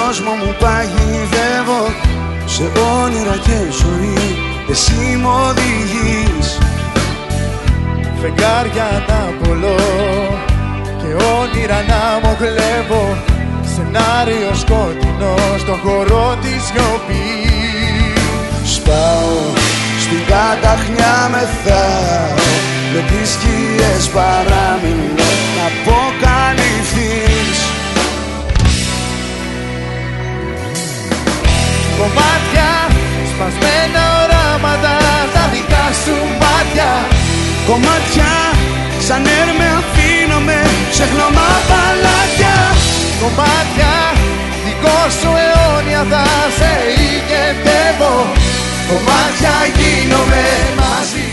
κόσμο μου παγιδεύω, σε όνειρα και ζωή εσύ μ' οδηγείς. Φεγγάρια να απολώ και όνειρα να μοχλεύω, σενάριο σκοτεινό στο χώρο της σιωπής. Σπάω στην καταχνιά μεθάω, με τις σκιές παραμιλώ να αποκαλυφθείς. Κομμάτια, σπασμένα οράματα, τα δικά σου μάτια. Κομμάτια, σαν έρμε αφήνομαι σε χρώμα παλάτια. Κομμάτια, δικό σου αιώνια θα σε ηγετεύω. Κομμάτια γίνομαι μαζί.